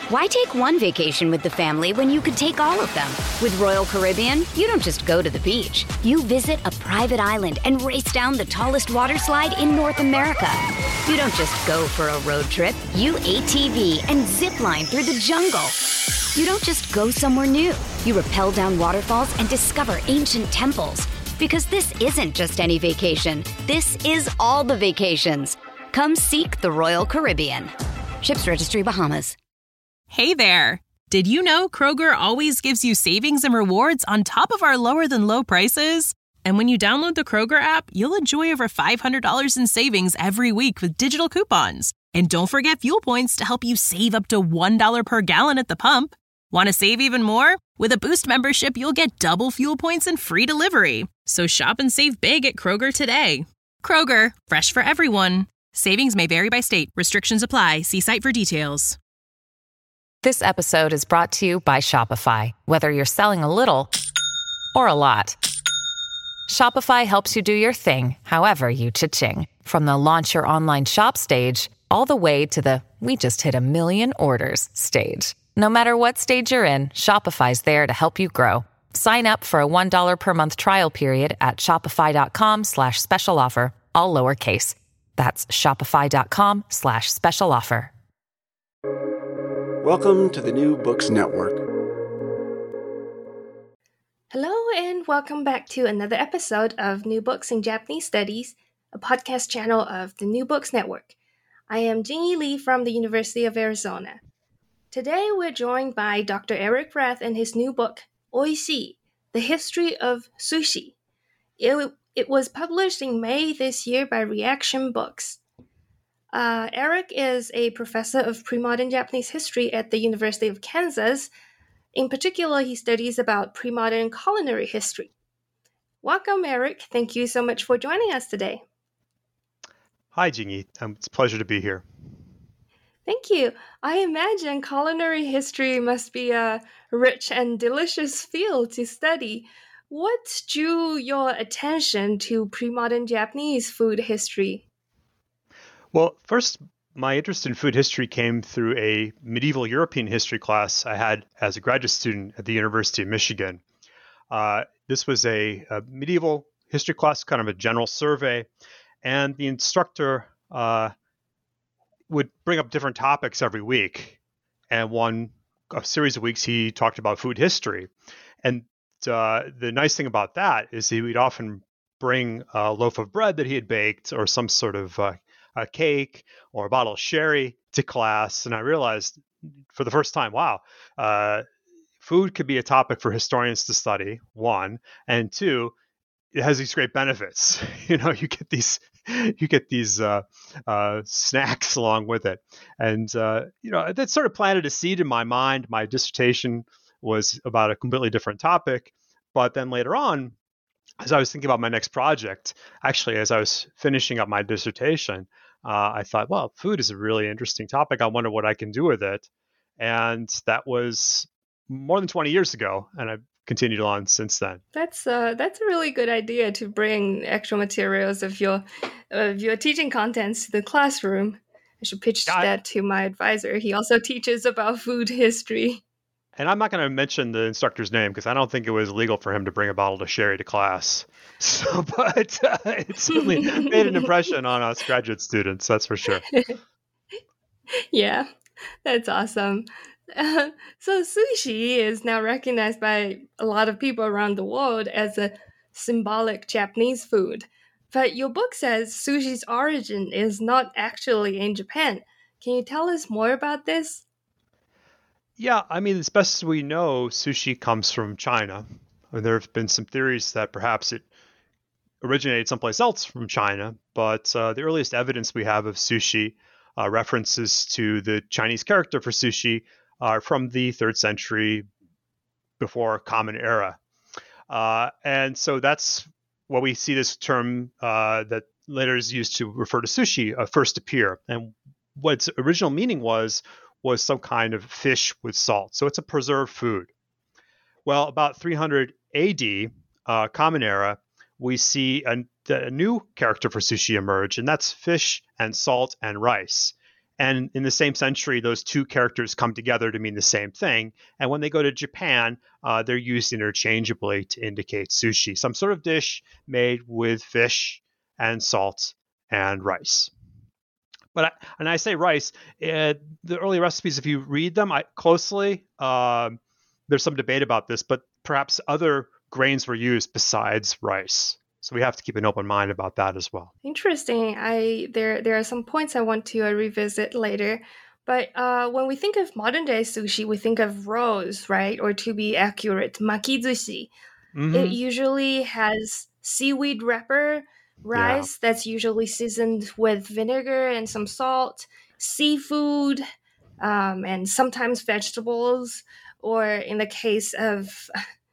Why take one vacation with the family when you could take all of them? With Royal Caribbean, you don't just go to the beach. You visit a private island and race down the tallest water slide in North America. You don't just go for a road trip. You ATV and zip line through the jungle. You don't just go somewhere new. You rappel down waterfalls and discover ancient temples. Because this isn't just any vacation. This is all the vacations. Come seek the Royal Caribbean. Ships Registry, Bahamas. Hey there! Did you know Kroger always gives you savings and rewards on top of our lower-than-low prices? And when you download the Kroger app, you'll enjoy over $500 in savings every week with digital coupons. And don't forget fuel points to help you save up to $1 per gallon at the pump. Want to save even more? With a Boost membership, you'll get double fuel points and free delivery. So shop and save big at Kroger today. Kroger, fresh for everyone. Savings may vary by state. Restrictions apply. See site for details. This episode is brought to you by Shopify. Whether you're selling a little or a lot, Shopify helps you do your thing, however you cha-ching. From the launch your online shop stage, all the way to the we just hit 1 million orders stage. No matter what stage you're in, Shopify's there to help you grow. Sign up for a $1 per month trial period at shopify.com/special offer, all lowercase. That's shopify.com/special offer. Welcome to the New Books Network. Hello and welcome back to another episode of New Books in Japanese Studies, a podcast channel of the New Books Network. I am Jingyi Lee from the University of Arizona. Today we're joined by Dr. Eric Rath and his new book, Oishii, The History of Sushi. It was published in May this year by Reaction Books. Eric is a professor of pre-modern Japanese history at the University of Kansas. In particular, he studies about pre-modern culinary history. Welcome, Eric. Thank you so much for joining us today. Hi, Jingyi. It's a pleasure to be here. Thank you. I imagine culinary history must be a rich and delicious field to study. What drew your attention to pre-modern Japanese food history? Well, first, my interest in food history came through a medieval European history class I had as a graduate student at the University of Michigan. This was a medieval history class, kind of a general survey, and the instructor would bring up different topics every week. And a series of weeks, he talked about food history. And the nice thing about that is he would often bring a loaf of bread that he had baked or some sort of a cake or a bottle of sherry to class. And I realized for the first time, wow, food could be a topic for historians to study, one. And two, it has these great benefits. You get these snacks along with it. And, that sort of planted a seed in my mind. My dissertation was about a completely different topic. But then later on, as I was thinking about my next project, actually, as I was finishing up my dissertation, I thought, well, food is a really interesting topic. I wonder what I can do with it. And that was more than 20 years ago. And I've continued on since then. That's a really good idea to bring actual materials of your teaching contents to the classroom. I should pitch that to my advisor. He also teaches about food history. And I'm not going to mention the instructor's name because I don't think it was legal for him to bring a bottle of sherry to class. But it certainly made an impression on us graduate students, that's for sure. Yeah, that's awesome. So sushi is now recognized by a lot of people around the world as a symbolic Japanese food. But your book says sushi's origin is not actually in Japan. Can you tell us more about this? Yeah, as best as we know, sushi comes from China. There have been some theories that perhaps it originated someplace else from China, but the earliest evidence we have of sushi, references to the Chinese character for sushi, are from the 3rd century before Common Era. And so that's what we see this term that later is used to refer to sushi first appear. And what its original meaning was some kind of fish with salt. So it's a preserved food. Well, about 300 AD, Common Era, we see a new character for sushi emerge, and that's fish and salt and rice. And in the same century, those two characters come together to mean the same thing. And when they go to Japan, they're used interchangeably to indicate sushi, some sort of dish made with fish and salt and rice. And I say rice, the early recipes, if you read them closely, there's some debate about this, but perhaps other grains were used besides rice. So we have to keep an open mind about that as well. Interesting. There are some points I want to revisit later. But when we think of modern day sushi, we think of rolls, right? Or to be accurate, makizushi. It usually has seaweed wrapper, rice that's usually seasoned with vinegar and some salt, seafood, and sometimes vegetables. Or in the case of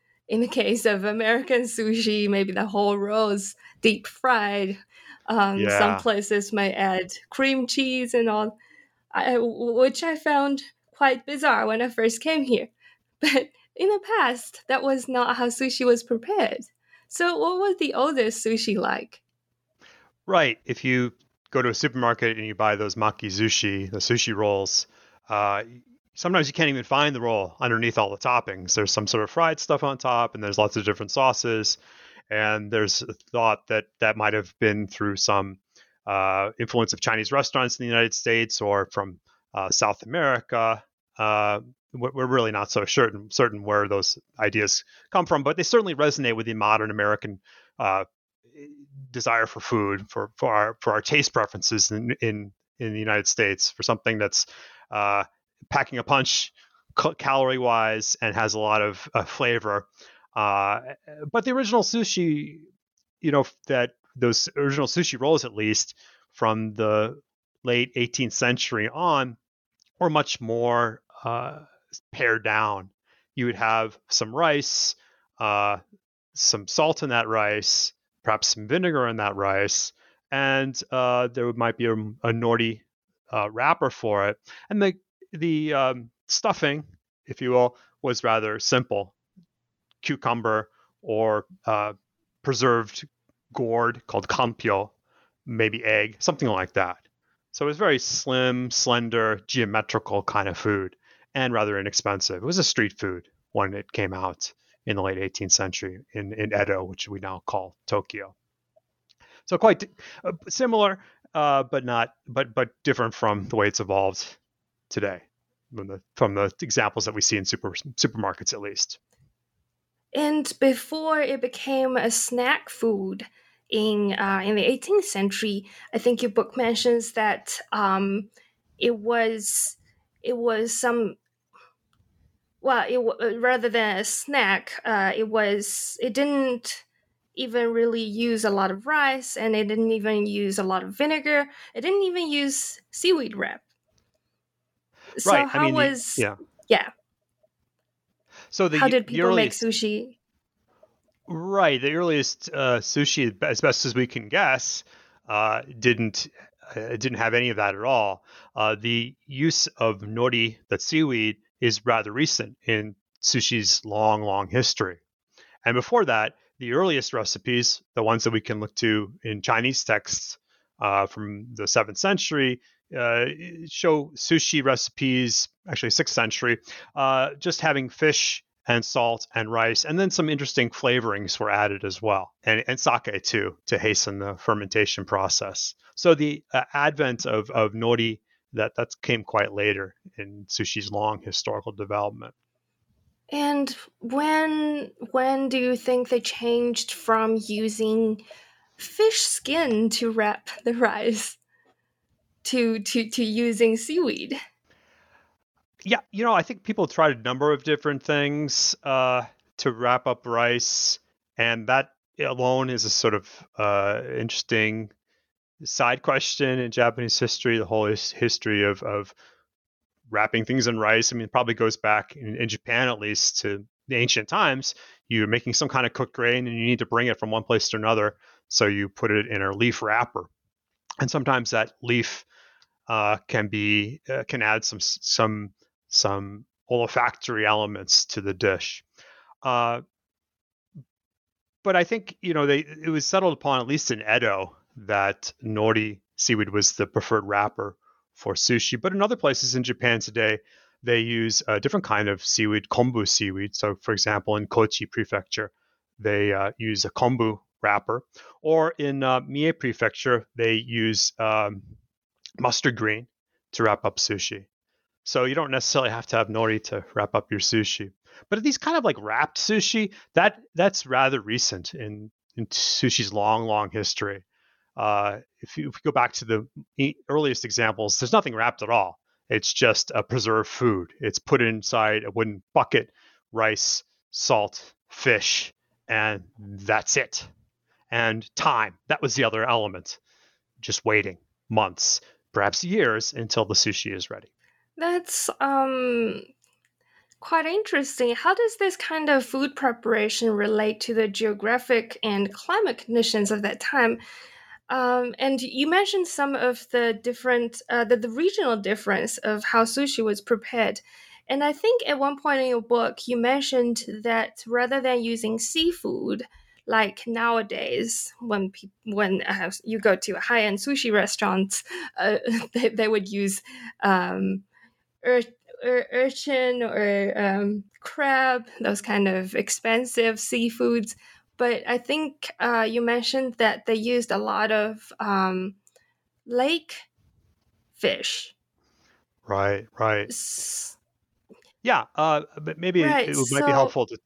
American sushi, maybe the whole roll is deep fried. Some places may add cream cheese and all, which I found quite bizarre when I first came here. But in the past, that was not how sushi was prepared. So what was the oldest sushi like? Right. If you go to a supermarket and you buy those makizushi, the sushi rolls, sometimes you can't even find the roll underneath all the toppings. There's some sort of fried stuff on top, and there's lots of different sauces. And there's a thought that that might have been through some influence of Chinese restaurants in the United States or from South America. We're really not so certain where those ideas come from, but they certainly resonate with the modern American desire for food, for our taste preferences in the United States, for something that's packing a punch calorie wise and has a lot of flavor. But the original sushi, that those original sushi rolls, at least from the late 18th century on, were much more pared down. You would have some rice, some salt in that rice, perhaps some vinegar in that rice, and there might be a nori wrapper for it. And the stuffing, if you will, was rather simple. Cucumber or preserved gourd called kampyo, maybe egg, something like that. So it was very slim, slender, geometrical kind of food and rather inexpensive. It was a street food when it came out in the late 18th century in Edo, which we now call Tokyo. So quite similar, but different from the way it's evolved today, from the examples that we see in supermarkets, at least. And before it became a snack food in the 18th century, I think your book mentions that it was some. Well, rather than a snack, it didn't even really use a lot of rice, and it didn't even use a lot of vinegar. It didn't even use seaweed wrap. So right. how So how did people make sushi? Right. The earliest sushi, as best as we can guess, didn't have any of that at all. The use of nori, that's seaweed, is rather recent in sushi's long history. And before that, the earliest recipes, the ones that we can look to in Chinese texts from the 7th century, show sushi recipes, actually 6th century, just having fish and salt and rice, and then some interesting flavorings were added as well, and sake too, to hasten the fermentation process. So the advent of nori, that came quite later in sushi's long historical development. And when do you think they changed from using fish skin to wrap the rice to using seaweed? Yeah, I think people tried a number of different things to wrap up rice, and that alone is a sort of interesting side question in Japanese history. The whole history of wrapping things in rice. I mean, it probably goes back in Japan, at least, to the ancient times. You're making some kind of cooked grain, and you need to bring it from one place to another, so you put it in a leaf wrapper, and sometimes that leaf can add some olfactory elements to the dish. But I think, it was settled upon, at least in Edo, that nori, seaweed, was the preferred wrapper for sushi. But in other places in Japan today, they use a different kind of seaweed, kombu seaweed. So, for example, in Kochi Prefecture, they use a kombu wrapper. Or in Mie Prefecture, they use mustard green to wrap up sushi. So you don't necessarily have to have nori to wrap up your sushi. But these kind of like wrapped sushi, that's rather recent in sushi's long, long history. If you go back to the earliest examples, there's nothing wrapped at all. It's just a preserved food. It's put inside a wooden bucket, rice, salt, fish, and that's it. And time, that was the other element. Just waiting months, perhaps years, until the sushi is ready. That's quite interesting. How does this kind of food preparation relate to the geographic and climate conditions of that time? And you mentioned some of the different, the regional difference of how sushi was prepared. And I think at one point in your book, you mentioned that rather than using seafood, like nowadays, when you go to a high-end sushi restaurant, they would use urchin or crab, those kind of expensive seafoods. But I think you mentioned that they used a lot of lake fish. Right. Yeah, but maybe Right, it might be helpful to.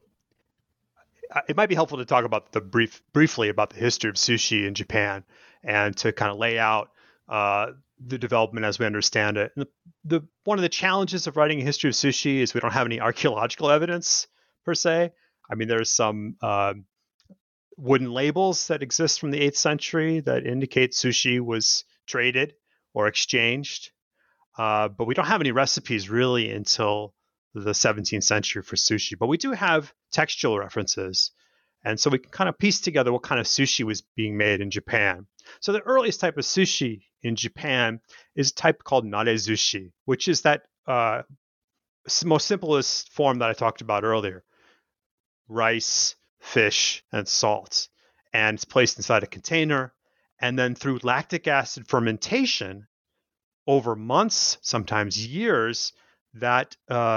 It might be helpful to talk about briefly about the history of sushi in Japan, and to kind of lay out the development as we understand it. And one of the challenges of writing a history of sushi is we don't have any archaeological evidence per se. I mean, there's some wooden labels that exist from the 8th century that indicate sushi was traded or exchanged, but we don't have any recipes really until the 17th century for sushi. But we do have textual references, and so we can kind of piece together what kind of sushi was being made in Japan. So the earliest type of sushi in Japan is a type called nare-zushi, which is that most simplest form that I talked about earlier. Rice, fish, and salt. And it's placed inside a container. And then through lactic acid fermentation, over months, sometimes years, that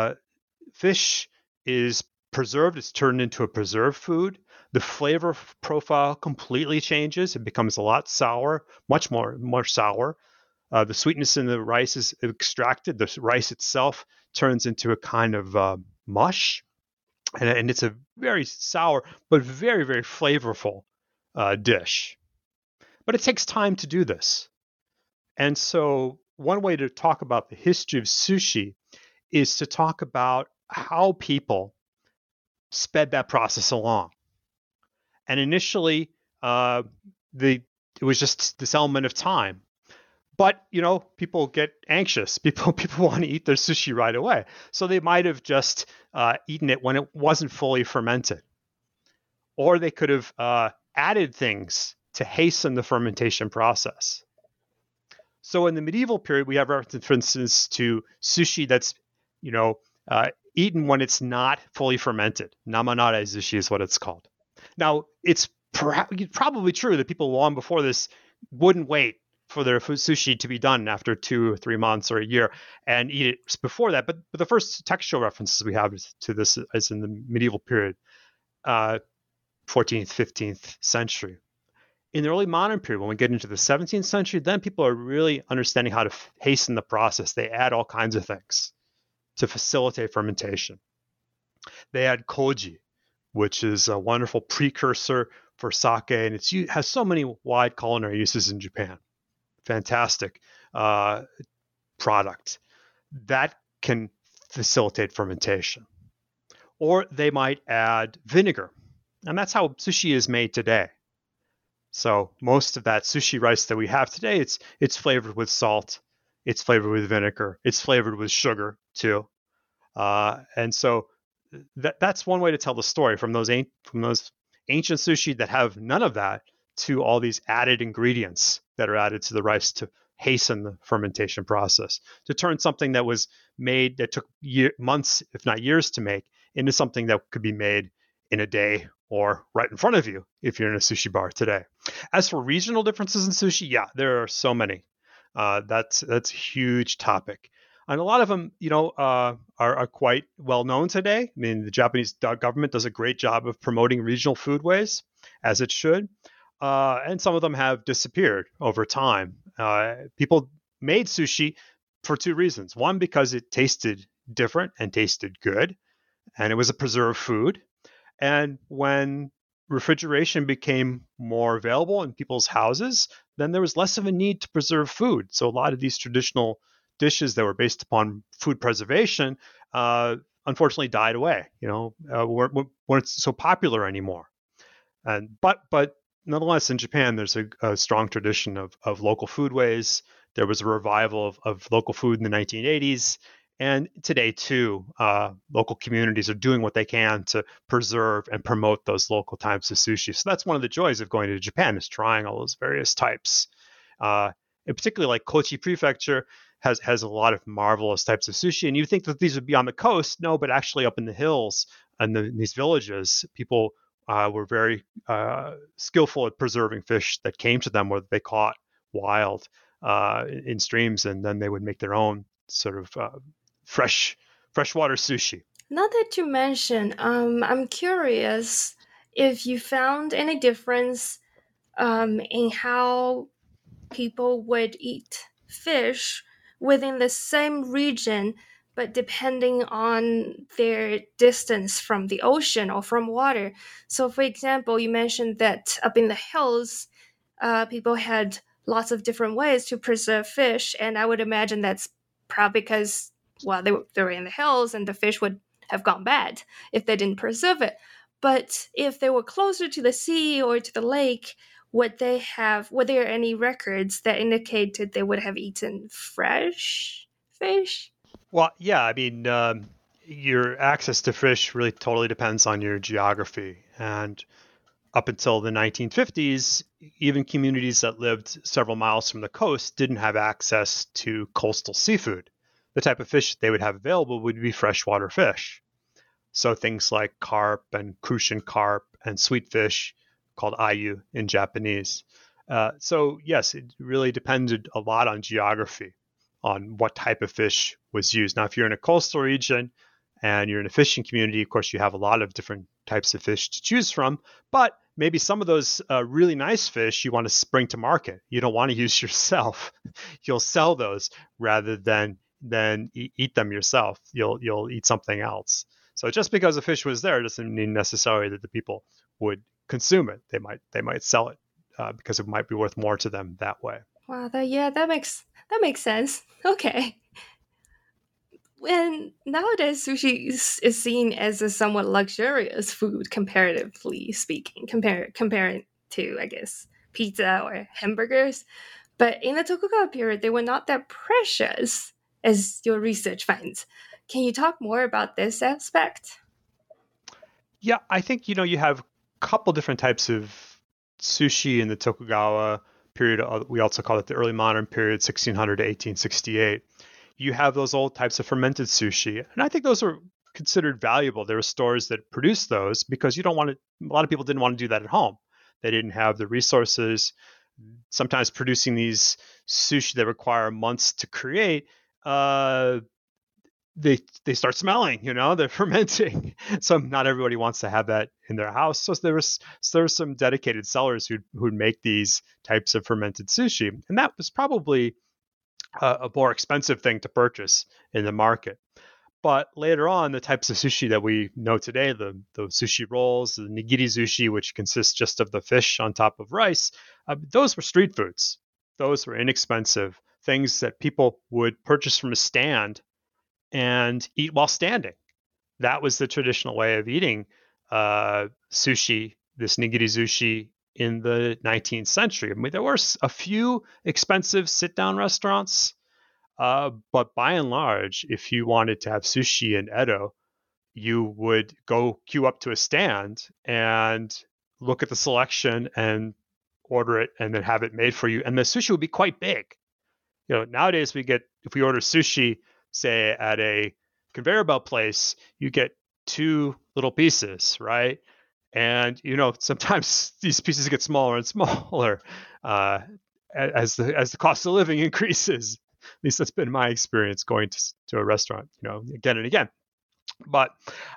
fish is preserved. It's turned into a preserved food. The flavor profile completely changes. It becomes a lot sour, much more sour. The sweetness in the rice is extracted. The rice itself turns into a kind of mush. And it's a very sour, but very, very flavorful dish. But it takes time to do this. And so one way to talk about the history of sushi is to talk about how people sped that process along. And initially, it was just this element of time. But, people get anxious. People want to eat their sushi right away. So they might have just eaten it when it wasn't fully fermented. Or they could have added things to hasten the fermentation process. So in the medieval period, we have references to sushi that's, eaten when it's not fully fermented. Namanare sushi is what it's called. Now, it's probably true that people long before this wouldn't wait for their sushi to be done after 2 or 3 months or a year and eat it before that. But the first textual references we have to this is in the medieval period, 14th, 15th century. In the early modern period, when we get into the 17th century, then people are really understanding how to hasten the process. They add all kinds of things to facilitate fermentation. They add koji, which is a wonderful precursor for sake, and it has so many wide culinary uses in Japan. Fantastic product that can facilitate fermentation. Or they might add vinegar, and that's how sushi is made today. So most of that sushi rice that we have today, it's flavored with salt, it's flavored with vinegar, it's flavored with sugar too, and so that's one way to tell the story from those ancient sushi that have none of that to all these added ingredients that are added to the rice to hasten the fermentation process, to turn something that was made that took months, if not years to make, into something that could be made in a day or right in front of you if you're in a sushi bar today. As for regional differences in sushi, yeah, there are so many. That's a huge topic. And a lot of them, are quite well known today. I mean, the Japanese government does a great job of promoting regional foodways, as it should. And some of them have disappeared over time. People made sushi for two reasons. One, because it tasted different and tasted good, and it was a preserved food. And when refrigeration became more available in people's houses, then there was less of a need to preserve food. So a lot of these traditional dishes that were based upon food preservation, unfortunately died away. Weren't so popular anymore. But nonetheless, in Japan, there's a strong tradition of local foodways. There was a revival of local food in the 1980s. And today, too, local communities are doing what they can to preserve and promote those local types of sushi. So that's one of the joys of going to Japan, is trying all those various types. And particularly like Kochi Prefecture has a lot of marvelous types of sushi. And you think that these would be on the coast. No, but actually up in the hills and these villages, people were very skillful at preserving fish that came to them, or they caught wild in streams, and then they would make their own sort of freshwater sushi. Now that you mention, I'm curious if you found any difference in how people would eat fish within the same region, but depending on their distance from the ocean or from water. So, for example, you mentioned that up in the hills, people had lots of different ways to preserve fish, and I would imagine that's probably because, well, they were in the hills and the fish would have gone bad if they didn't preserve it. But if they were closer to the sea or to the lake, were there any records that indicated they would have eaten fresh fish? Well, yeah, I mean, your access to fish really totally depends on your geography. And up until the 1950s, even communities that lived several miles from the coast didn't have access to coastal seafood. The type of fish they would have available would be freshwater fish. So things like carp and crucian carp and sweet fish, called ayu in Japanese. So yes, it really depended a lot on geography, on what type of fish was used. Now, if you're in a coastal region and you're in a fishing community, of course, you have a lot of different types of fish to choose from, but maybe some of those really nice fish you want to bring to market. You don't want to use yourself. You'll sell those rather than eat them yourself. You'll eat something else. So just because a fish was there doesn't mean necessarily that the people would consume it. They might sell it because it might be worth more to them that way. Wow, that makes sense. Okay. And nowadays, sushi is seen as a somewhat luxurious food, comparatively speaking, comparing to, I guess, pizza or hamburgers. But in the Tokugawa period, they were not that precious, as your research finds. Can you talk more about this aspect? Yeah, I think, you have a couple different types of sushi in the Tokugawa period. We also call it the early modern period, 1600 to 1868. You have those old types of fermented sushi. And I think those are considered valuable. There were stores that produced those because a lot of people didn't want to do that at home. They didn't have the resources. Sometimes producing these sushi that require months to create, they start smelling, they're fermenting. So not everybody wants to have that in their house. So there were some dedicated sellers who'd make these types of fermented sushi. And that was probably a more expensive thing to purchase in the market. But later on, the types of sushi that we know today, the sushi rolls, the nigiri sushi, which consists just of the fish on top of rice, those were street foods. Those were inexpensive things that people would purchase from a stand and eat while standing. That was the traditional way of eating sushi, this nigiri sushi, in the 19th century. I mean, there were a few expensive sit-down restaurants, but by and large, if you wanted to have sushi in Edo, you would go queue up to a stand and look at the selection and order it and then have it made for you. And the sushi would be quite big. Nowadays if we order sushi, say at a conveyor belt place, you get 2 little pieces, right? And, sometimes these pieces get smaller and smaller. as the cost of living increases. At least that's been my experience going to a restaurant, again and again. But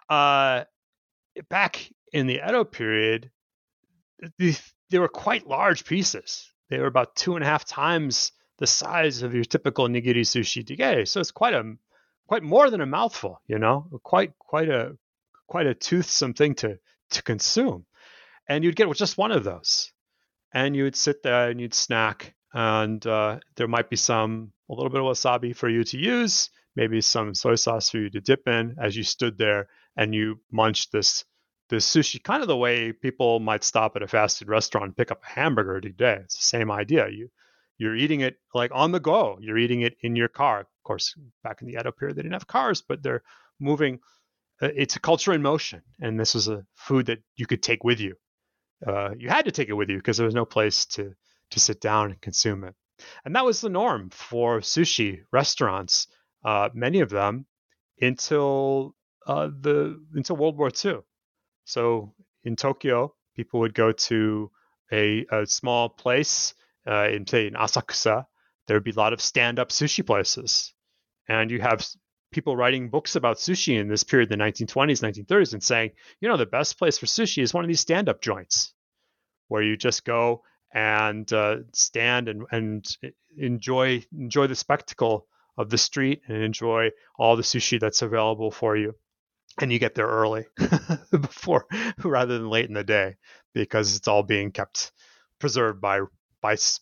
back in the Edo period, they were quite large pieces. They were about 2.5 times the size of your typical nigiri sushi jjigae. So it's quite more than a mouthful, quite a toothsome thing to consume. And you'd get just one of those, and you would sit there and you'd snack, and there might be a little bit of wasabi for you to use, maybe some soy sauce for you to dip in as you stood there and you munched this sushi, kind of the way people might stop at a fast food restaurant and pick up a hamburger today. It's the same idea. You're eating it like on the go. You're eating it in your car. Of course, back in the Edo period, they didn't have cars, but they're moving. It's a culture in motion, and this was a food that you could take with you. You had to take it with you because there was no place to sit down and consume it. And that was the norm for sushi restaurants, many of them, until World War II. So in Tokyo, people would go to a small place in Asakusa. There would be a lot of stand-up sushi places. And you have people writing books about sushi in this period, the 1920s, 1930s, and saying, the best place for sushi is one of these stand-up joints where you just go and stand and enjoy the spectacle of the street and enjoy all the sushi that's available for you. And you get there early rather than late in the day, because it's all being kept preserved by ice.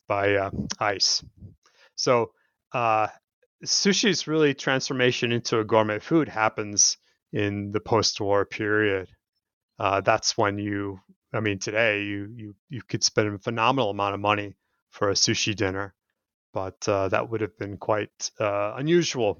So sushi's really transformation into a gourmet food happens in the post-war period. That's when today you could spend a phenomenal amount of money for a sushi dinner, but that would have been quite unusual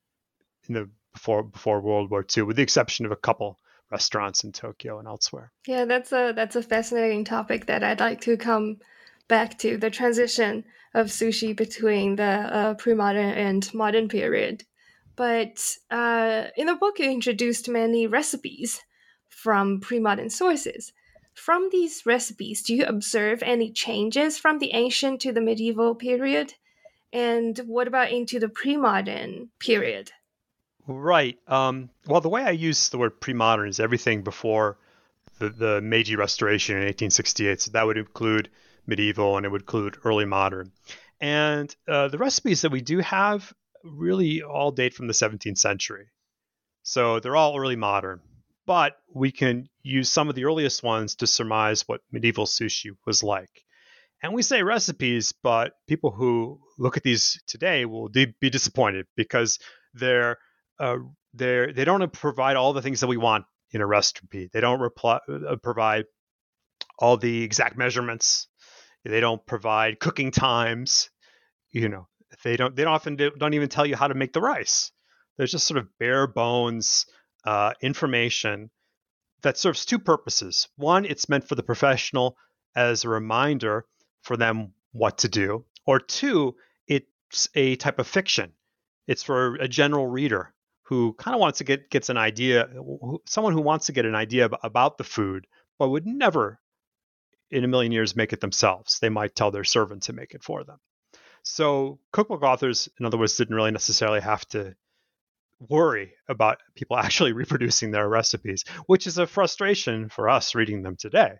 before World War II, with the exception of a couple restaurants in Tokyo and elsewhere. Yeah, that's a fascinating topic that I'd like to come back to, the transition of sushi between the pre-modern and modern period. But in the book, you introduced many recipes from pre-modern sources. From these recipes, do you observe any changes from the ancient to the medieval period? And what about into the pre-modern period? Right. Well, the way I use the word pre-modern is everything before the Meiji Restoration in 1868. So that would include medieval, and it would include early modern. And the recipes that we do have really all date from the 17th century. So they're all early modern. But we can use some of the earliest ones to surmise what medieval sushi was like. And we say recipes, but people who look at these today will be disappointed, because they don't provide all the things that we want in a recipe. They don't provide all the exact measurements. They don't provide cooking times. They often don't even tell you how to make the rice. There's just sort of bare bones information that serves two purposes. One, it's meant for the professional as a reminder for them what to do. Or two, it's a type of fiction. It's for a general reader who kind of wants to gets an idea, someone who wants to get an idea about the food, but would never in a million years make it themselves. They might tell their servant to make it for them. So cookbook authors, in other words, didn't really necessarily have to worry about people actually reproducing their recipes, which is a frustration for us reading them today.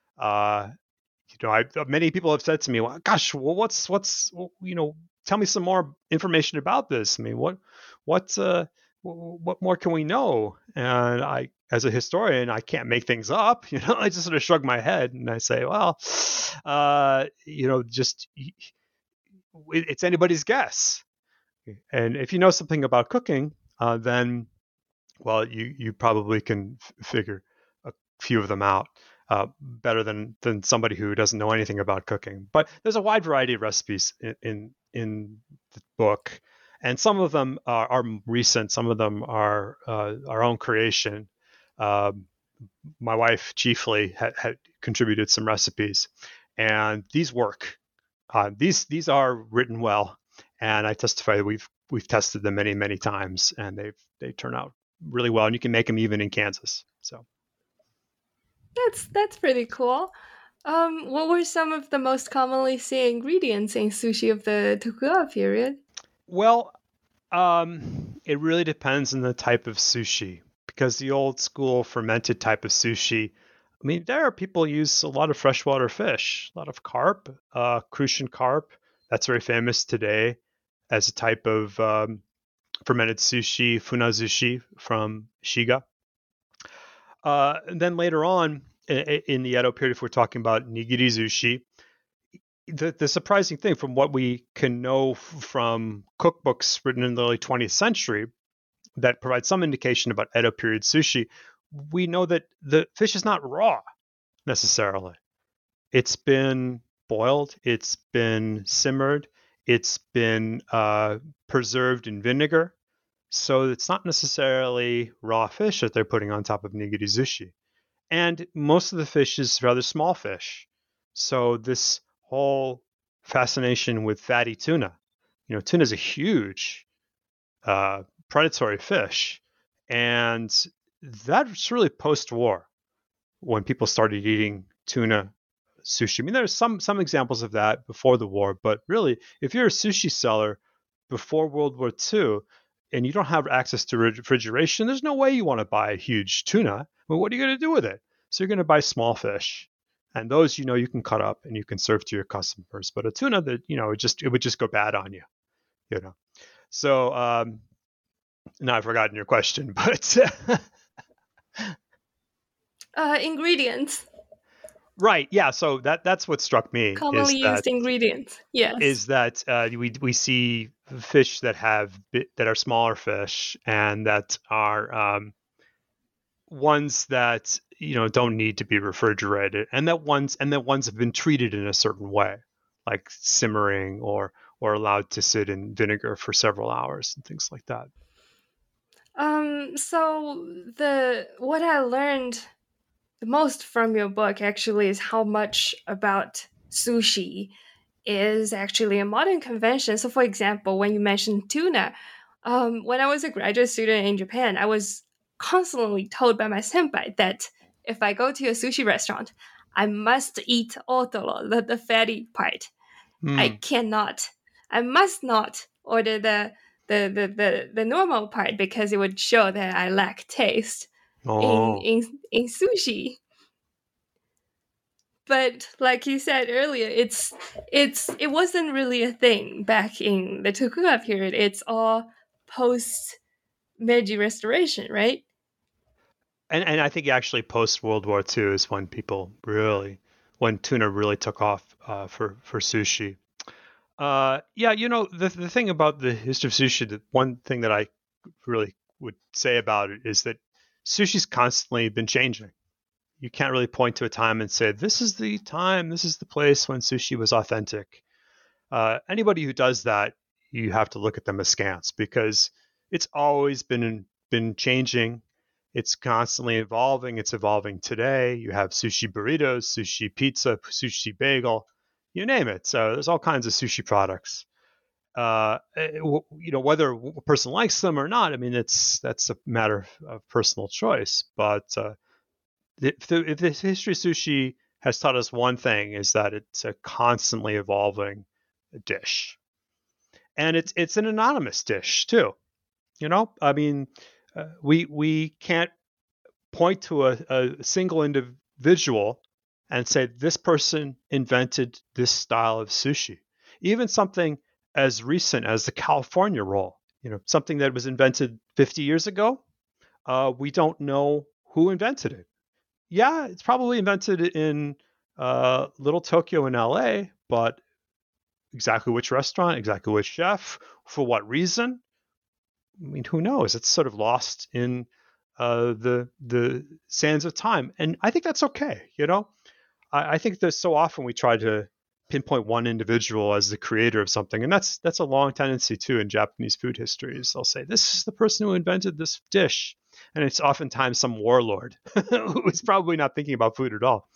Many people have said to me, well, gosh, well, what's tell me some more information about this. I mean, what more can we know? And I, as a historian, I can't make things up. I just sort of shrug my head and I say, well, it's anybody's guess. And if you know something about cooking, then, well, you probably can figure a few of them out better than somebody who doesn't know anything about cooking. But there's a wide variety of recipes in the book, and some of them are recent. Some of them are our own creation. My wife chiefly had contributed some recipes, and these work. These are written well, and I testify that we've tested them many, many times, and they turn out really well, and you can make them even in Kansas. So that's pretty cool. What were some of the most commonly seen ingredients in sushi of the Tokugawa period? Well, it really depends on the type of sushi, because the old school fermented type of sushi, I mean, there are people use a lot of freshwater fish, a lot of carp, crucian carp. That's very famous today as a type of fermented sushi, funazushi from Shiga. And then later on in the Edo period, if we're talking about nigiri sushi, the surprising thing from what we can know from cookbooks written in the early 20th century that provide some indication about Edo period sushi, we know that the fish is not raw necessarily. It's been boiled, it's been simmered, it's been preserved in vinegar. So it's not necessarily raw fish that they're putting on top of nigiri sushi. And most of the fish is rather small fish. So this whole fascination with fatty tuna, tuna is a huge predatory fish. And that's really post-war when people started eating tuna sushi. I mean, there's some examples of that before the war, but really, if you're a sushi seller before World War II and you don't have access to refrigeration, there's no way you want to buy a huge tuna. Well, what are you going to do with it? So you're going to buy small fish, and those you can cut up and you can serve to your customers. But a tuna that it would just go bad on you. So now I've forgotten your question, but ingredients. Right. Yeah. So that's what struck me. Commonly used ingredients. Yes. Is that we see fish that are smaller fish and that are ones that don't need to be refrigerated, and that ones have been treated in a certain way, like simmering or allowed to sit in vinegar for several hours and things like that. So what I learned the most from your book actually is how much about sushi is actually a modern convention. So for example, when you mentioned tuna, when I was a graduate student in Japan, I was constantly told by my senpai that if I go to a sushi restaurant, I must eat otoro, the fatty part. I must not order the normal part because it would show that I lack taste in sushi. But like you said earlier, it wasn't really a thing back in the Tokugawa period. It's all post Meiji Restoration, right? And I think actually post World War II is when when tuna really took off for sushi. The thing about the history of sushi, the one thing that I really would say about it is that sushi's constantly been changing. You can't really point to a time and say, this is the time, this is the place when sushi was authentic. Anybody who does that, you have to look at them askance, because it's always been changing. It's constantly evolving. It's evolving today. You have sushi burritos, sushi pizza, sushi bagel, you name it. So there's all kinds of sushi products. Whether a person likes them or not, I mean, that's a matter of personal choice. But if the history of sushi has taught us one thing, is that it's a constantly evolving dish, and it's an anonymous dish too. I mean, we can't point to a single individual and say this person invented this style of sushi. Even something as recent as the California roll, something that was invented 50 years ago, we don't know who invented it. Yeah, it's probably invented in Little Tokyo in LA, but exactly which restaurant, exactly which chef, for what reason? I mean, who knows? It's sort of lost in the sands of time, and I think that's okay. I think that so often we try to pinpoint one individual as the creator of something, and that's a long tendency too in Japanese food histories. They'll say this is the person who invented this dish, and it's oftentimes some warlord who is probably not thinking about food at all.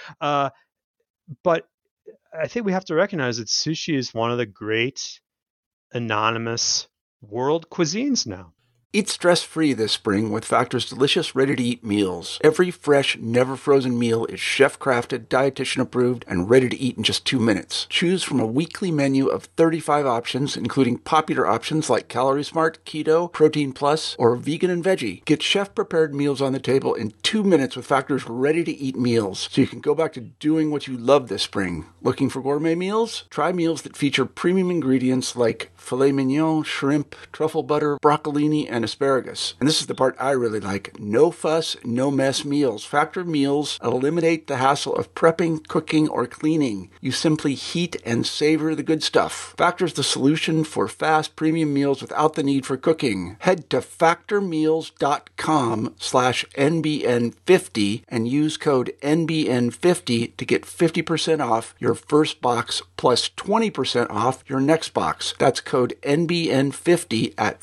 But I think we have to recognize that sushi is one of the great anonymous world cuisines now. Eat stress-free this spring with Factor's delicious, ready-to-eat meals. Every fresh, never-frozen meal is chef-crafted, dietitian-approved, and ready to eat in just 2 minutes. Choose from a weekly menu of 35 options, including popular options like Calorie Smart, Keto, Protein Plus, or Vegan and Veggie. Get chef-prepared meals on the table in 2 minutes with Factor's ready-to-eat meals, so you can go back to doing what you love this spring. Looking for gourmet meals? Try meals that feature premium ingredients like filet mignon, shrimp, truffle butter, broccolini, and asparagus. And this is the part I really like. No fuss, no mess meals. Factor meals eliminate the hassle of prepping, cooking, or cleaning. You simply heat and savor the good stuff. Factor's the solution for fast premium meals without the need for cooking. Head to factormeals.com/NBN50 and use code NBN50 to get 50% off your first box plus 20% off your next box. That's code NBN50 at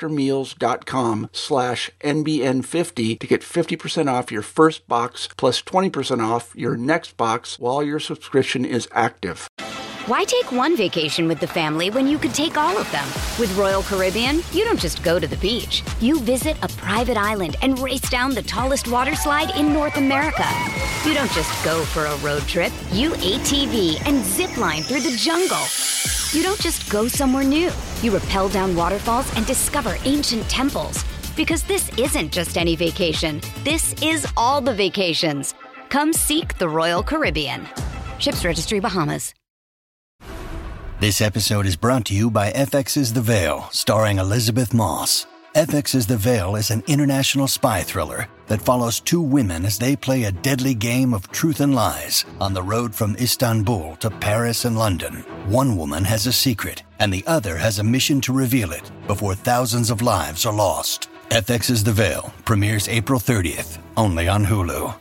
factormeals.com/NBN50 to get 50% off your first box plus 20% off your next box while your subscription is active. Why take one vacation with the family when you could take all of them? With Royal Caribbean, you don't just go to the beach. You visit a private island and race down the tallest water slide in North America. You don't just go for a road trip. You ATV and zip line through the jungle. You don't just go somewhere new. You rappel down waterfalls and discover ancient temples. Because this isn't just any vacation. This is all the vacations. Come seek the Royal Caribbean. Ships Registry, Bahamas. This episode is brought to you by FX's The Veil, starring Elizabeth Moss. FX's The Veil is an international spy thriller that follows two women as they play a deadly game of truth and lies on the road from Istanbul to Paris and London. One woman has a secret, and the other has a mission to reveal it before thousands of lives are lost. FX's The Veil premieres April 30th, only on Hulu.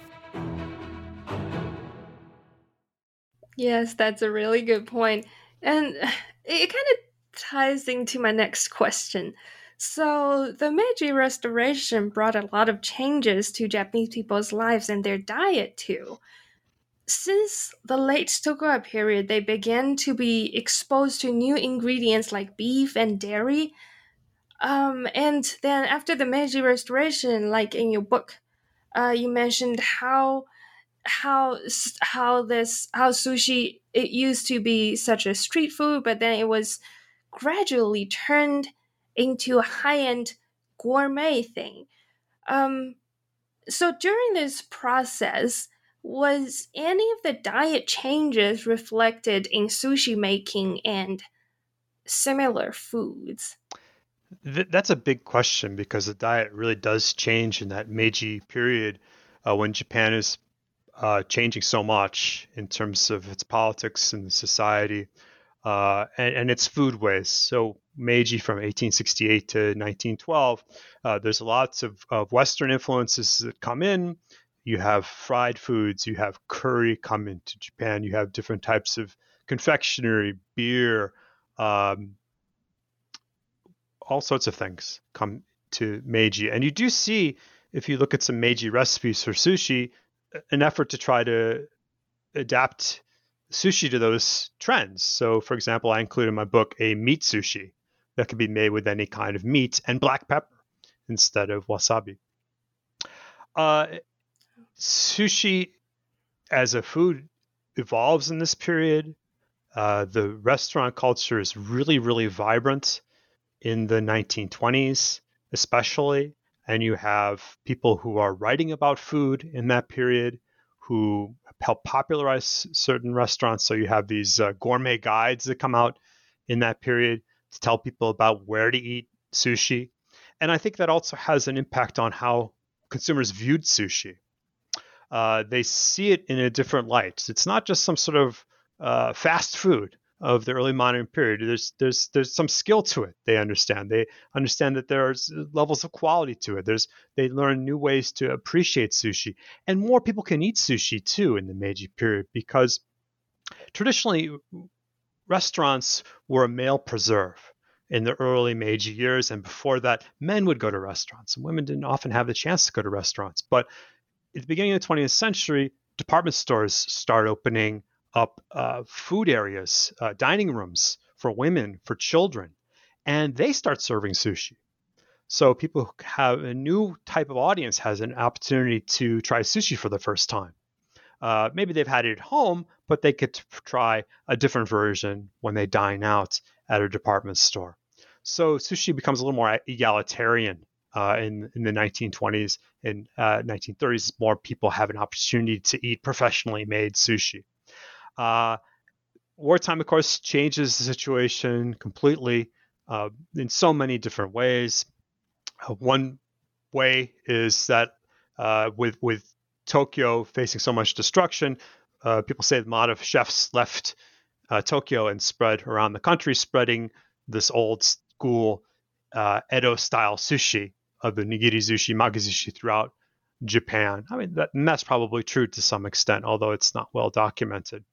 Yes, that's a really good point. And it kind of ties into my next question. So, the Meiji Restoration brought a lot of changes to Japanese people's lives and their diet too. Since the late Tokugawa period, they began to be exposed to new ingredients like beef and dairy. And then after the Meiji Restoration, like in your book, you mentioned how sushi, it used to be such a street food, but then it was gradually turned into a high-end gourmet thing. So during this process, was any of the diet changes reflected in sushi making and similar foods? That's a big question because the diet really does change in that Meiji period when Japan is changing so much in terms of its politics and society and its foodways. So Meiji from 1868 to 1912, there's lots of Western influences that come in. You have fried foods, you have curry come into Japan, you have different types of confectionery, beer, all sorts of things come to Meiji. And you do see, if you look at some Meiji recipes for sushi, an effort to try to adapt sushi to those trends. So, for example, I include in my book a meat sushi that can be made with any kind of meat and black pepper instead of wasabi. Sushi as a food evolves in this period. The restaurant culture is really, really vibrant in the 1920s, especially. And you have people who are writing about food in that period who help popularize certain restaurants. So you have these gourmet guides that come out in that period to tell people about where to eat sushi. And I think that also has an impact on how consumers viewed sushi. They see it in a different light. It's not just some sort of fast food of the early modern period. There's some skill to it. They understand that there's levels of quality to it. They learn new ways to appreciate sushi, and more people can eat sushi too in the Meiji period, because traditionally restaurants were a male preserve in the early Meiji years, and before that men would go to restaurants and women didn't often have the chance to go to restaurants. But at the beginning of the 20th century, department stores start opening up food areas, dining rooms for women, for children, and they start serving sushi. So people have a new type of audience has an opportunity to try sushi for the first time. Maybe they've had it at home, but they get to try a different version when they dine out at a department store. So sushi becomes a little more egalitarian in the 1920s and 1930s. More people have an opportunity to eat professionally made sushi. Wartime, of course, changes the situation completely in so many different ways. One way is that with Tokyo facing so much destruction, people say a lot of chefs left Tokyo and spread around the country, spreading this old school Edo-style sushi of the nigiri sushi, makizushi throughout Japan. I mean, that's probably true to some extent, although it's not well documented.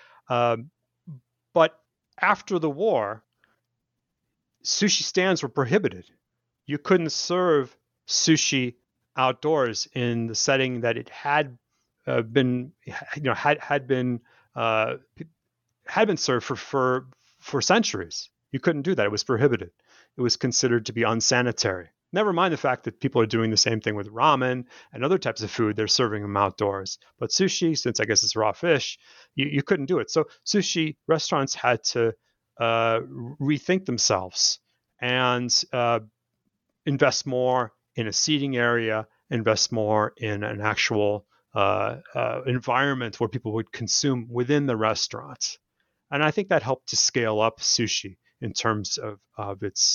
But after the war, sushi stands were prohibited. You couldn't serve sushi outdoors in the setting that it had been served for centuries. You couldn't do that. It was prohibited. It was considered to be unsanitary. Never mind the fact that people are doing the same thing with ramen and other types of food. They're serving them outdoors. But sushi, since I guess it's raw fish, you couldn't do it. So sushi restaurants had to rethink themselves and invest more in a seating area, invest more in an actual environment where people would consume within the restaurants. And I think that helped to scale up sushi in terms of its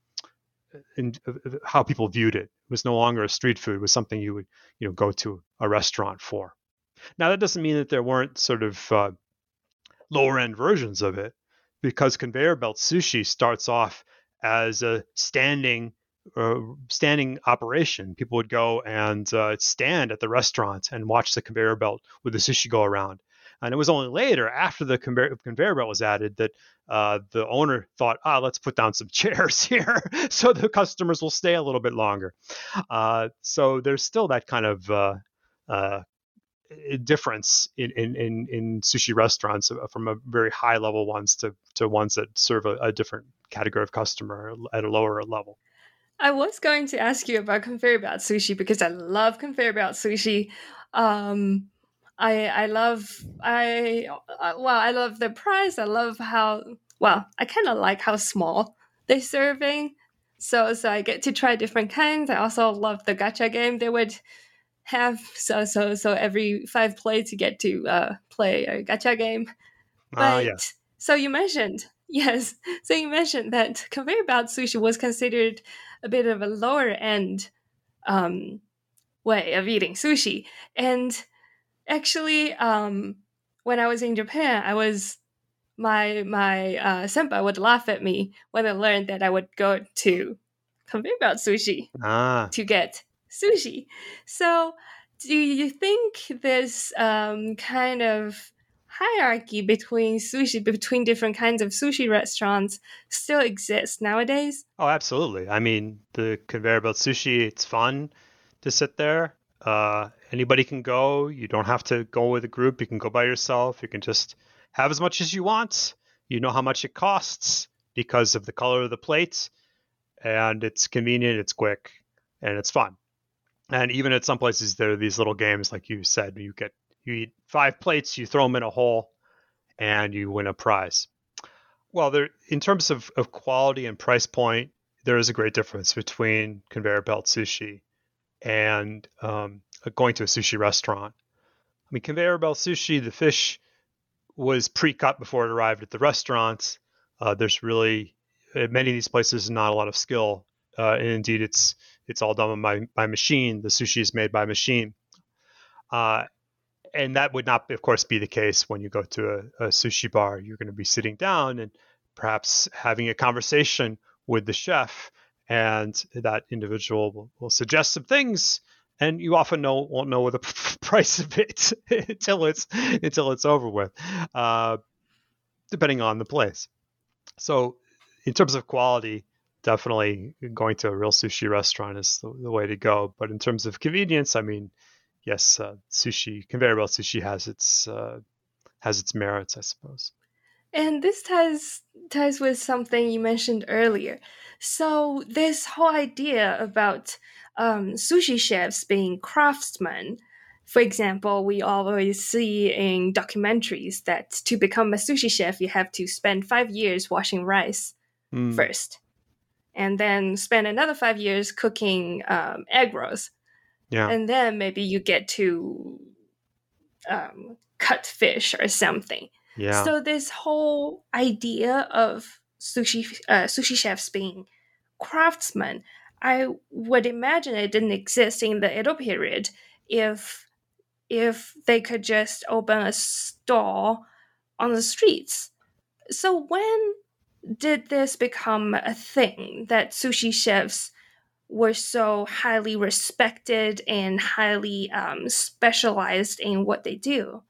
how people viewed it. It was no longer a street food. It was something you would go to a restaurant for. Now, that doesn't mean that there weren't sort of lower end versions of it, because conveyor belt sushi starts off as a standing operation. People would go and stand at the restaurant and watch the conveyor belt with the sushi go around. And it was only later, after the conveyor belt was added, that the owner thought, let's put down some chairs here so the customers will stay a little bit longer. So there's still that kind of difference in sushi restaurants from a very high level ones to ones that serve a different category of customer at a lower level. I was going to ask you about conveyor belt sushi because I love conveyor belt sushi. I love the price. I love I kind of like how small they're serving. So I get to try different kinds. I also love the gacha game they would have. So every 5 plates you get to play a gacha game. But yes. So you mentioned that conveyor belt sushi was considered a bit of a lower end way of eating sushi. And actually, when I was in Japan, my senpai would laugh at me when I learned that I would go to conveyor belt sushi to get sushi. So do you think this kind of hierarchy between different kinds of sushi restaurants still exists nowadays? Oh, absolutely. I mean, the conveyor belt sushi, it's fun to sit there. Anybody can go. You don't have to go with a group. You can go by yourself. You can just have as much as you want. You know how much it costs because of the color of the plate. And it's convenient, it's quick, and it's fun. And even at some places, there are these little games, like you said, you eat 5 plates, you throw them in a hole, and you win a prize. Well, in terms of quality and price point, there is a great difference between conveyor belt sushi and going to a sushi restaurant. I mean, conveyor belt sushi, the fish was pre-cut before it arrived at the restaurants. There's really, at many of these places, not a lot of skill. And indeed, it's all done by machine. The sushi is made by machine. And that would not, of course, be the case when you go to a sushi bar. You're going to be sitting down and perhaps having a conversation with the chef, and that individual will suggest some things, and you often won't know the price of it until it's over with, depending on the place. So, in terms of quality, definitely going to a real sushi restaurant is the way to go. But in terms of convenience, I mean, yes, conveyor belt sushi has its merits, I suppose. And this ties with something you mentioned earlier. So this whole idea about sushi chefs being craftsmen, for example, we always see in documentaries that to become a sushi chef, you have to spend 5 years washing rice first, and then spend another 5 years cooking egg rolls. Yeah. And then maybe you get to cut fish or something. Yeah. So this whole idea of sushi chefs being craftsmen, I would imagine it didn't exist in the Edo period if they could just open a stall on the streets. So when did this become a thing that sushi chefs were so highly respected and highly specialized in what they do?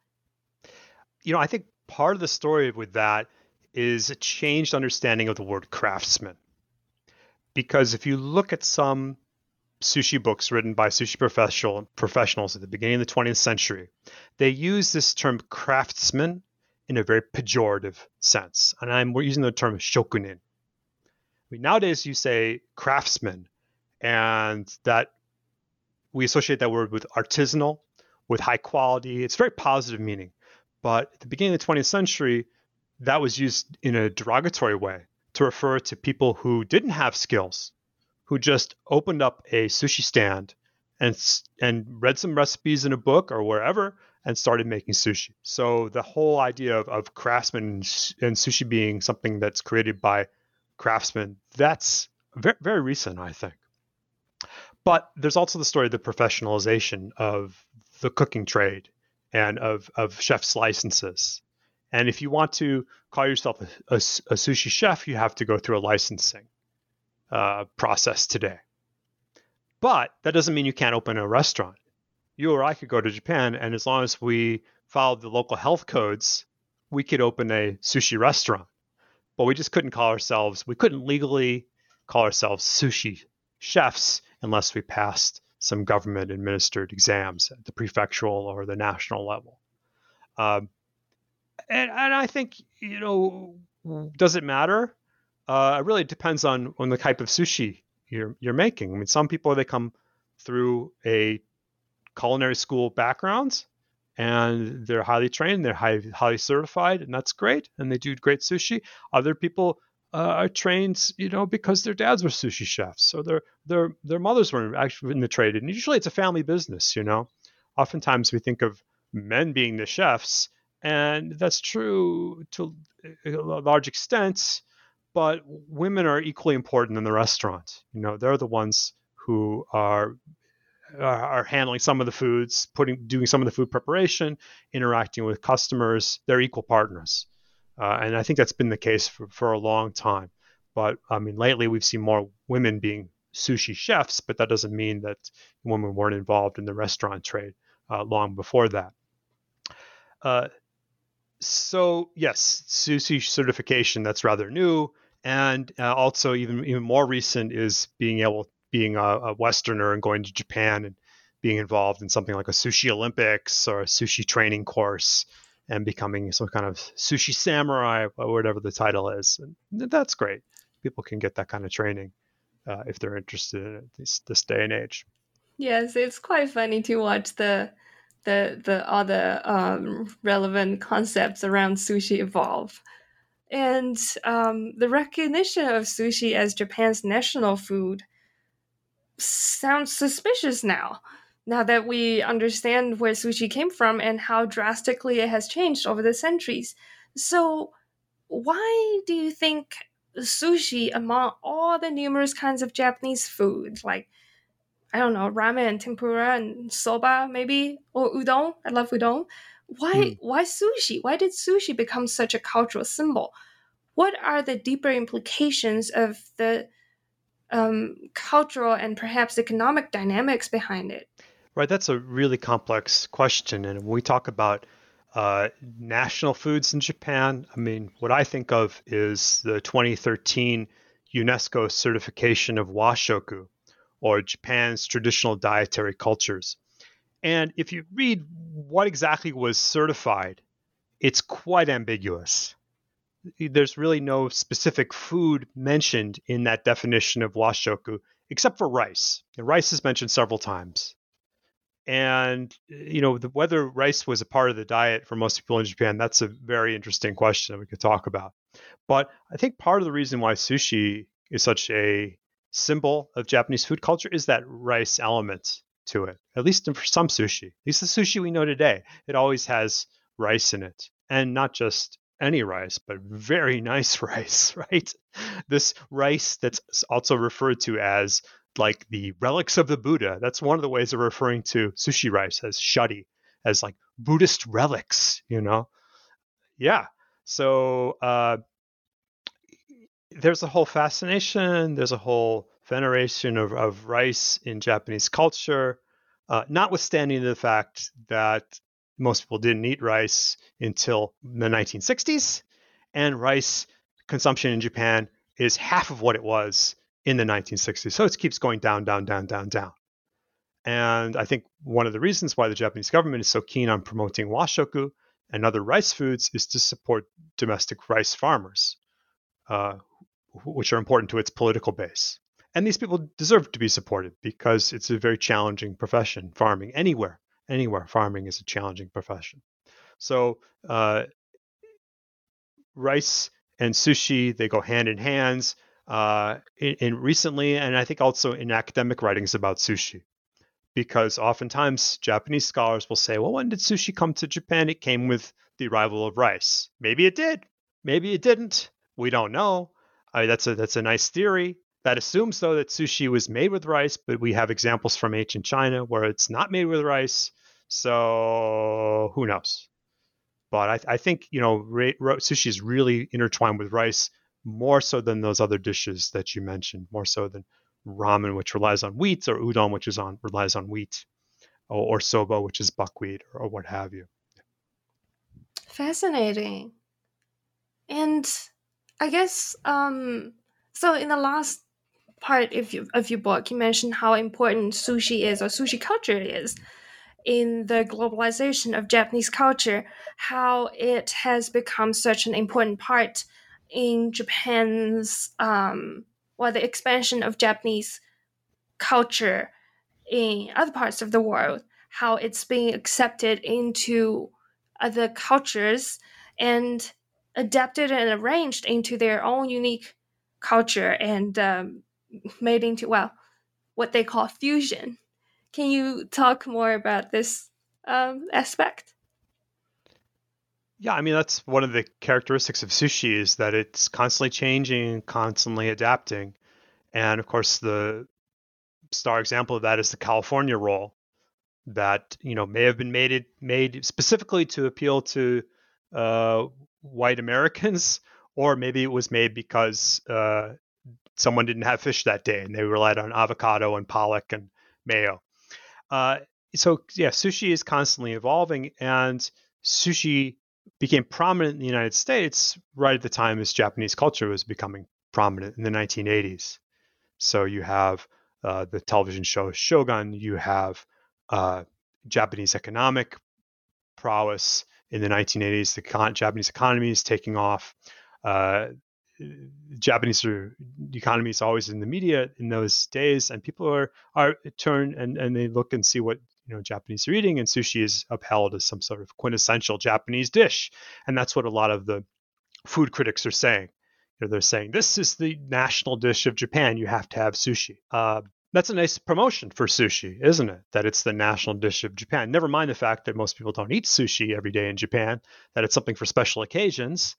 I think part of the story with that is a changed understanding of the word craftsman. Because if you look at some sushi books written by sushi professionals at the beginning of the 20th century, they use this term craftsman in a very pejorative sense. And we're using the term shokunin. Nowadays, you say craftsman, and that we associate that word with artisanal, with high quality. It's very positive meaning. But at the beginning of the 20th century, that was used in a derogatory way to refer to people who didn't have skills, who just opened up a sushi stand and read some recipes in a book or wherever and started making sushi. So the whole idea of craftsmen and sushi being something that's created by craftsmen, that's very, very recent, I think. But there's also the story of the professionalization of the cooking trade and of chef's licenses. And if you want to call yourself a sushi chef, you have to go through a licensing process today. But that doesn't mean you can't open a restaurant. You or I could go to Japan, and as long as we followed the local health codes, we could open a sushi restaurant. But we just we couldn't legally call ourselves sushi chefs unless we passed some government-administered exams at the prefectural or the national level. And I think, does it matter? It really depends on the type of sushi you're making. I mean, some people, they come through a culinary school background, and they're highly trained, they're highly certified, and that's great, and they do great sushi. Other people are trained, because their dads were sushi chefs, or their mothers were actually in the trade, and usually it's a family business. Oftentimes we think of men being the chefs, and that's true to a large extent, but women are equally important in the restaurant. They're the ones who are handling some of the foods, doing some of the food preparation, interacting with customers. They're equal partners. And I think that's been the case for a long time. But lately we've seen more women being sushi chefs, but that doesn't mean that women weren't involved in the restaurant trade long before that. So yes, sushi certification, that's rather new. And also even more recent is being a Westerner and going to Japan and being involved in something like a Sushi Olympics or a sushi training course and becoming some kind of sushi samurai or whatever the title is. And that's great. People can get that kind of training if they're interested in it this day and age. Yes, it's quite funny to watch the other relevant concepts around sushi evolve. And the recognition of sushi as Japan's national food sounds suspicious now that we understand where sushi came from and how drastically it has changed over the centuries. So why do you think sushi, among all the numerous kinds of Japanese food, like, I don't know, ramen and tempura and soba maybe, or udon, I love udon, why sushi? Why did sushi become such a cultural symbol? What are the deeper implications of the cultural and perhaps economic dynamics behind it? Right, that's a really complex question. And when we talk about national foods in Japan, what I think of is the 2013 UNESCO certification of washoku, or Japan's traditional dietary cultures. And if you read what exactly was certified, it's quite ambiguous. there's really no specific food mentioned in that definition of washoku, except for rice. And rice is mentioned several times. And, whether rice was a part of the diet for most people in Japan, that's a very interesting question that we could talk about. But I think part of the reason why sushi is such a symbol of Japanese food culture is that rice element to it, at least for some sushi. At least the sushi we know today, it always has rice in it. And not just any rice, but very nice rice, right? This rice that's also referred to as like the relics of the Buddha. That's one of the ways of referring to sushi rice as shari, as like Buddhist relics, Yeah. So there's a whole fascination, there's a whole veneration of rice in Japanese culture, notwithstanding the fact that most people didn't eat rice until the 1960s, and rice consumption in Japan is half of what it was in the 1960s. So it keeps going down, down, down, down, down. And I think one of the reasons why the Japanese government is so keen on promoting washoku and other rice foods is to support domestic rice farmers, which are important to its political base. And these people deserve to be supported because it's a very challenging profession, farming. Anywhere, farming is a challenging profession. So rice and sushi, they go hand in hand. In recently, and I think also in academic writings about sushi, because oftentimes Japanese scholars will say, well, when did sushi come to Japan? It came with the arrival of rice. Maybe it did. Maybe it didn't. We don't know. That's a nice theory. That assumes, though, that sushi was made with rice, but we have examples from ancient China where it's not made with rice. So who knows? But I think, sushi is really intertwined with rice, more so than those other dishes that you mentioned, more so than ramen, which relies on wheat, or udon, which relies on wheat, or soba, which is buckwheat, or what have you. Fascinating. And I guess, so in the last part of your book, you mentioned how important sushi is, or sushi culture is, in the globalization of Japanese culture, how it has become such an important part in Japan's, the expansion of Japanese culture in other parts of the world, how it's being accepted into other cultures and adapted and arranged into their own unique culture and made into, what they call fusion. Can you talk more about this aspect? Yeah, that's one of the characteristics of sushi, is that it's constantly changing, constantly adapting. And of course, the star example of that is the California roll that, may have been made specifically to appeal to white Americans, or maybe it was made because someone didn't have fish that day and they relied on avocado and pollock and mayo. Sushi is constantly evolving, and sushi became prominent in the United States right at the time as Japanese culture was becoming prominent in the 1980s. So you have the television show Shogun, you have Japanese economic prowess in the 1980s. The Japanese economy is taking off. Japanese economy is always in the media in those days, and people are turn and they look and see what Japanese are eating, and sushi is upheld as some sort of quintessential Japanese dish, and that's what a lot of the food critics are saying. They're saying this is the national dish of Japan. You have to have sushi. That's a nice promotion for sushi, isn't it? That it's the national dish of Japan. Never mind the fact that most people don't eat sushi every day in Japan, that it's something for special occasions.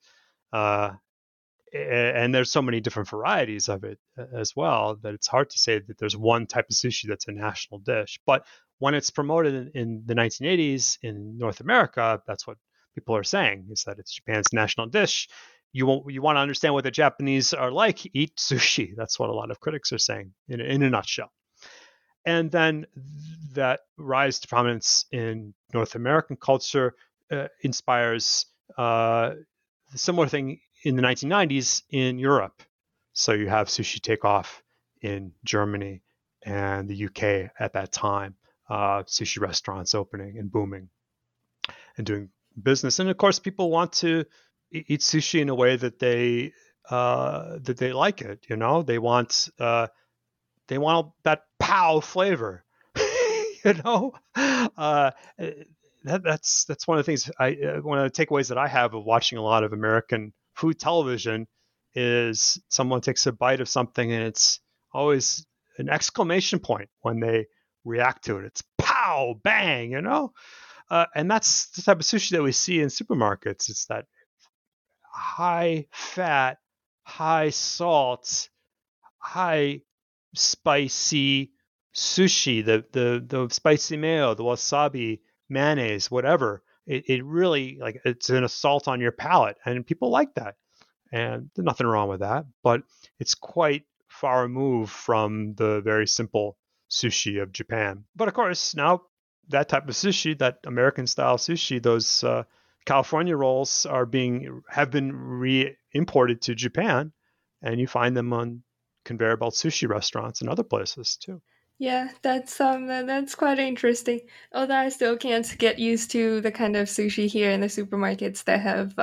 And there's so many different varieties of it as well that it's hard to say that there's one type of sushi that's a national dish. But when it's promoted in the 1980s in North America, that's what people are saying, is that it's Japan's national dish. You want to understand what the Japanese are like, eat sushi. That's what a lot of critics are saying in a nutshell. And then that rise to prominence in North American culture inspires the similar thing in the 1990s in Europe. So you have sushi take off in Germany and the UK at that time, sushi restaurants opening and booming and doing business. And of course, people want to eat sushi in a way that they like it. They want that pow flavor. That's one of the things one of the takeaways that I have of watching a lot of American food television is someone takes a bite of something and it's always an exclamation point when they react to it. It's pow, bang, and that's the type of sushi that we see in supermarkets. It's that high fat, high salt, high spicy sushi, the spicy mayo, the wasabi, mayonnaise, whatever. It really, like, it's an assault on your palate, and people like that. And there's nothing wrong with that, but it's quite far removed from the very simple sushi of Japan. But of course, now that type of sushi, that American style sushi, those California rolls have been re-imported to Japan, and you find them on conveyor belt sushi restaurants and other places too. Yeah, that's quite interesting. Although I still can't get used to the kind of sushi here in the supermarkets that have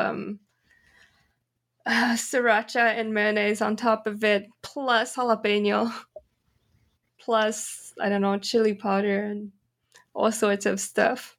sriracha and mayonnaise on top of it, plus jalapeno, plus, I don't know, chili powder and all sorts of stuff.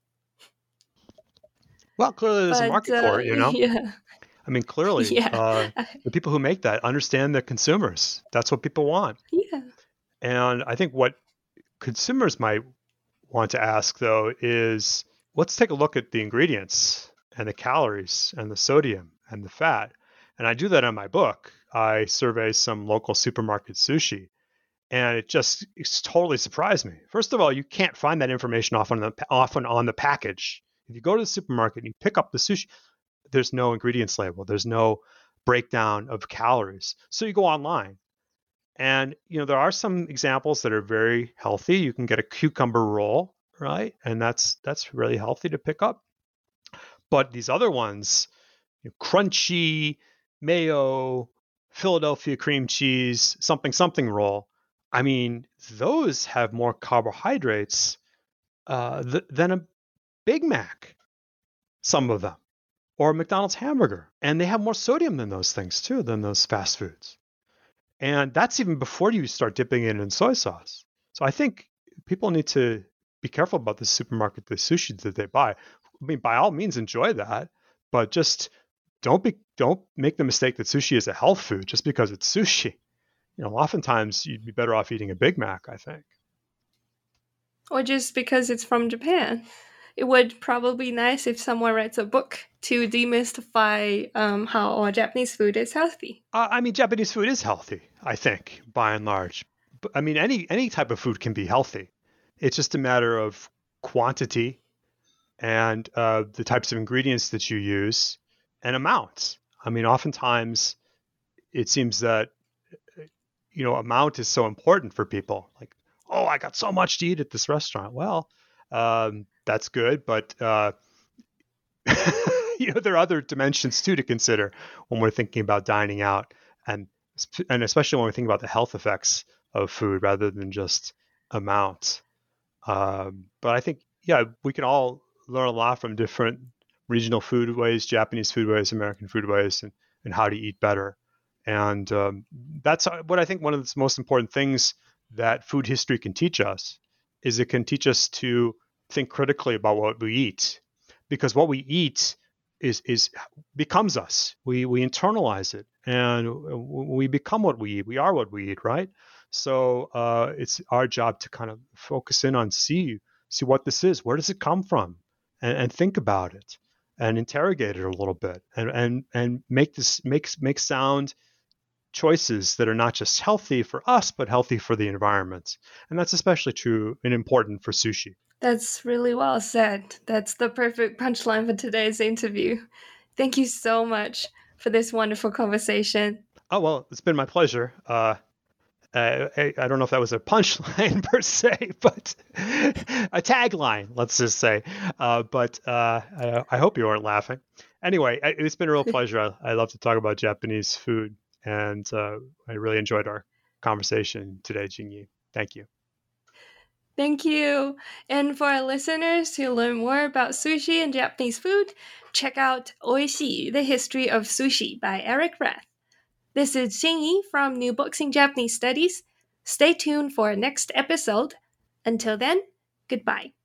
Well, clearly there's a market for it, Yeah. I mean, clearly, Yeah. the people who make that understand the consumers. That's what people want. Yeah. And I think what consumers might want to ask, though, is let's take a look at the ingredients and the calories and the sodium and the fat. And I do that in my book. I survey some local supermarket sushi, and it's totally surprised me. First of all, you can't find that information often on the package. If you go to the supermarket and you pick up the sushi, there's no ingredients label. There's no breakdown of calories. So you go online. And, there are some examples that are very healthy. You can get a cucumber roll, right? And that's really healthy to pick up. But these other ones, crunchy, mayo, Philadelphia cream cheese, something roll, I mean, those have more carbohydrates than a Big Mac, some of them, or a McDonald's hamburger. And they have more sodium than those things too, than those fast foods. And that's even before you start dipping it in soy sauce. So I think people need to be careful about the sushi that they buy. I mean, by all means, enjoy that, but just don't make the mistake that sushi is a health food just because it's sushi. Oftentimes you'd be better off eating a Big Mac, I think. Or just because it's from Japan. It would probably be nice if someone writes a book to demystify how our Japanese food is healthy. I mean, Japanese food is healthy, I think, by and large. But, I mean, any type of food can be healthy. It's just a matter of quantity and the types of ingredients that you use and amounts. I mean, oftentimes it seems that, amount is so important for people. Like, oh, I got so much to eat at this restaurant. Well, that's good, but there are other dimensions too to consider when we're thinking about dining out, and especially when we think about the health effects of food rather than just amount. But I think, we can all learn a lot from different regional foodways, Japanese foodways, American foodways, and how to eat better. And that's what I think one of the most important things that food history can teach us is it can teach us to think critically about what we eat, because what we eat is becomes us. We internalize it, and we become what we eat. We are what we eat, right? So it's our job to kind of focus in on see what this is. Where does it come from, and think about it and interrogate it a little bit, and make sound choices that are not just healthy for us, but healthy for the environment. And that's especially true and important for sushi. That's really well said. That's the perfect punchline for today's interview. Thank you so much for this wonderful conversation. Oh, well, it's been my pleasure. I don't know if that was a punchline per se, but a tagline, let's just say. But I hope you weren't laughing. Anyway, it's been a real pleasure. I love to talk about Japanese food, and I really enjoyed our conversation today, Jingyi. Thank you. Thank you. And for our listeners to learn more about sushi and Japanese food, check out Oishii, The History of Sushi by Eric Rath. This is Jingyi from New Books in Japanese Studies. Stay tuned for our next episode. Until then, goodbye.